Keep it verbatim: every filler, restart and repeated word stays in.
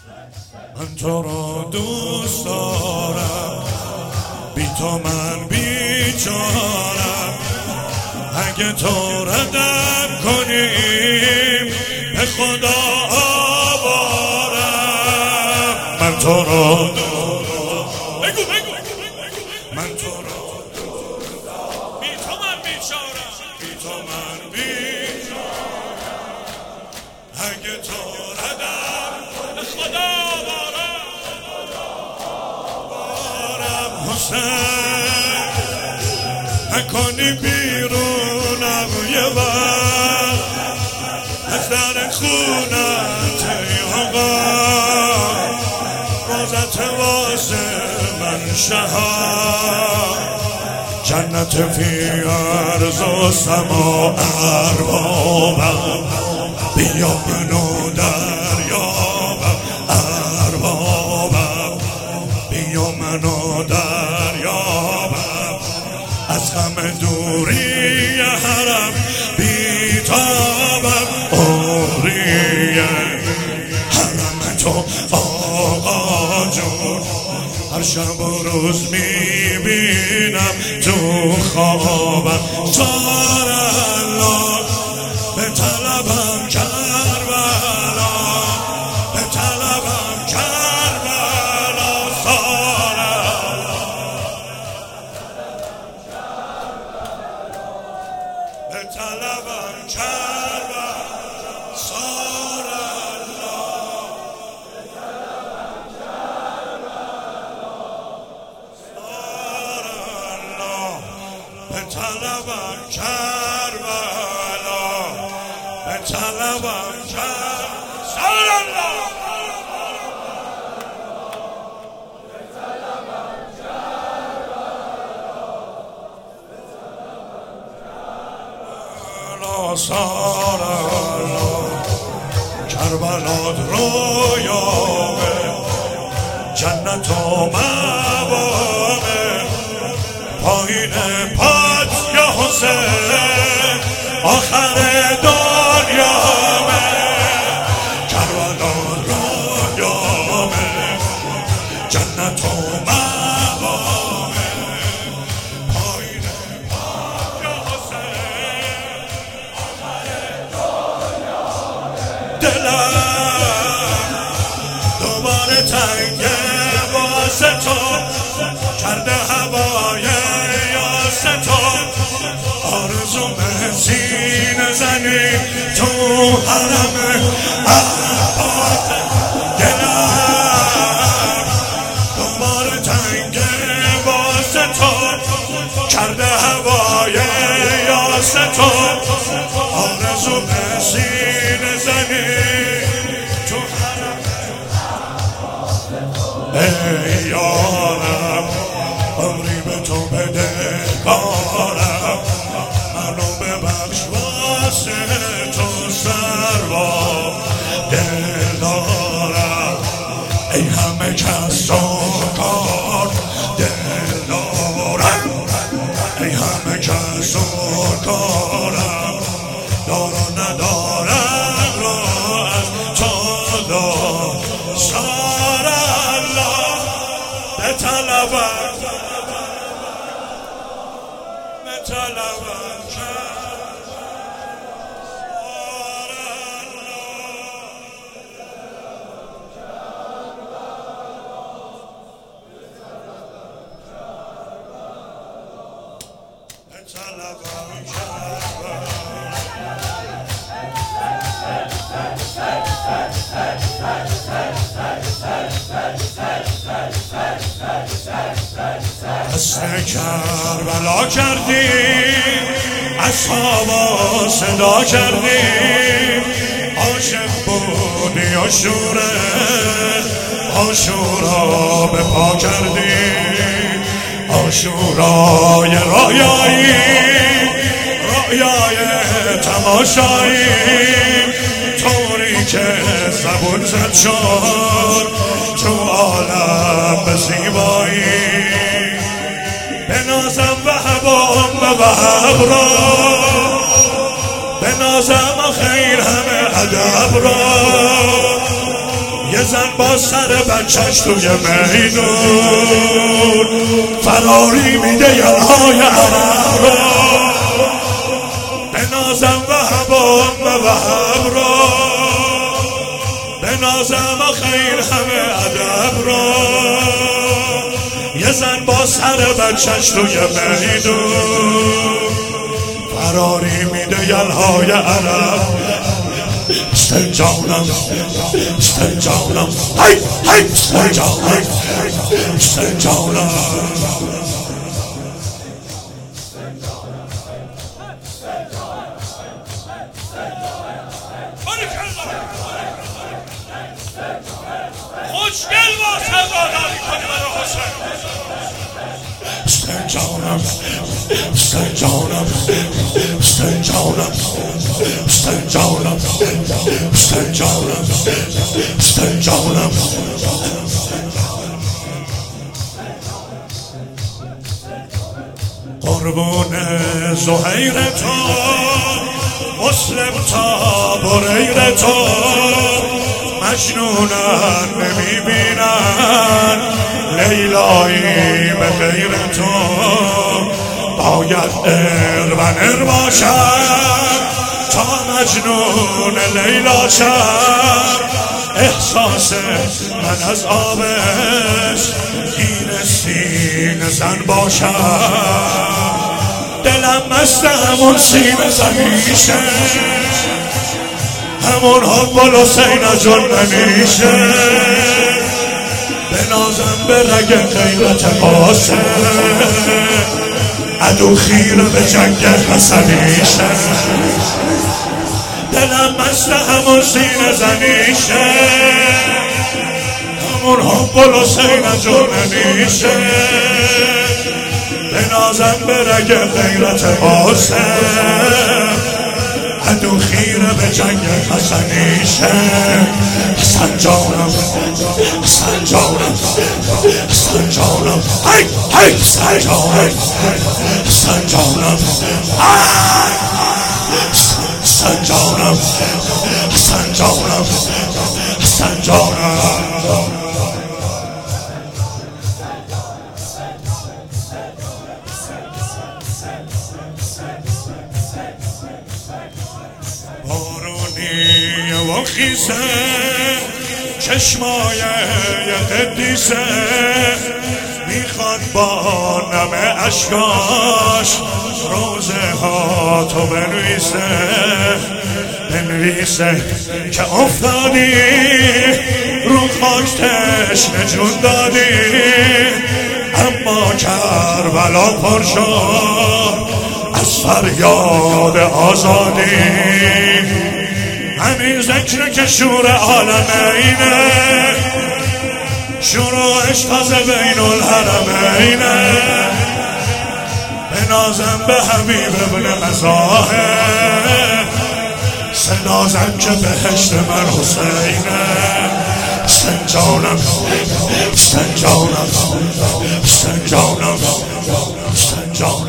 من تو را دوست دارم، بی تو من بیچارم. اگه تو ردم کنیم به خدا آوارم. من تو را بگو بگو من تو را بی تو من بیچارم، بی تو من بیچارم. اگه تو ردم به خدا آوارم. حسین نکنی بیرونم یه وقت از در خونت ای آقا. روزت واسه من شهر، جنت فی عرض و سما اربابم. بیا منو دریابم اربابم، بیا منو دریابم. از غم دوری حرم بیتابم. عمری حرم تو آقا جون، هر شب و روز میبینم تو خوابم. سار الله به طلبم کربلا، به طلبم کربلا. سار به طلبم کربلا. سار الله به طلبم کربلا. سار الله به طلبم کربلا، به طلبم کربلا. سار الله به طلبم کربلا. سار الله کربلات رویامه، جنت و موامه. پایین پات یا حسین آخر دنیامه. کربلات رویامه، جنت و موامه. پایین پات یا حسین دلم دوباره تنگه واسه تو، کرده هوای یاسه تو. آرزومه سینه زنی تو حرم عباس. دلم دوباره تنگه واسه تو، کرده هوای یاسه تو. آرزومه سینه زنی تو حرم. ای یارم عمری به تو بده کارم، منو ببخش واسه تو سروا دل دارم. ای همه کس و کار دل دارم، ای همه کس و کارم. دار و ندارم رو از تو دار. سار الله به طلبم، به طلبم سار الله. به طلبم دست کربلا کردیم، اصحابا صدا کردیم. عاشق بودی عاشوره، عاشورا به پا کردیم. عاشورای رویایی، رویای تماشایی. طوری که زبون زد شد تو عالم به زیبایی. بنازم وهبم به وهب را، بنازم خیر همه ادب را. یه یه زن با سر بچهش توی میدون فراری میده یلهای عرب را بنازم وهبم به وهب را بنازم خیل همه ادب را یه زن با سر بچهش توی میدون فراری میده یلهای عرب استنجانم استنجانم هی هی استنجانم استنجانم خوشگل با سواداری کنی برای حسین استنجانم استنجانم استنجانم استنجانم استنجانم استنجانم قربون زهیر تو مسلم تا بریر تو مجنونن نمیبینن لیلایی به غیر تو باید اربنر باشد تا مجنون لیلا شد احساس من از آبش گیر سینه زن باشد دلم مست همون سینه زنیشه همون حب حسین از جن نمیشه بنازم به رگ غیرت قاسم عدو خیره به جنگ حسنیشه دلم مست همون سینه زنیشه همون حب حسین از جن نمیشه بنازم به رگ غیرت قاسم عدو خیره به جنگ حسنیشه حسن جانم حسن جانم حسن جانم هی هی حسن جانم حسن جانم حسن جانم حسن جانم حسن جانم بارونی و خیسه چشمای قدیسه میخواد با نم اشکاش روزه ها تو بنویسه بنویسه که افتادی رو خاک تشنه جون دادی اما کربلا پر شد از فریاد آزادی همین ذکر که شور عالمینه شروعش تازه بین الحرمینه بنازم به حبیب ابن مظاهر سنازم که بهشت من حسینه استنجانم استنجانم استنجانم استنجانم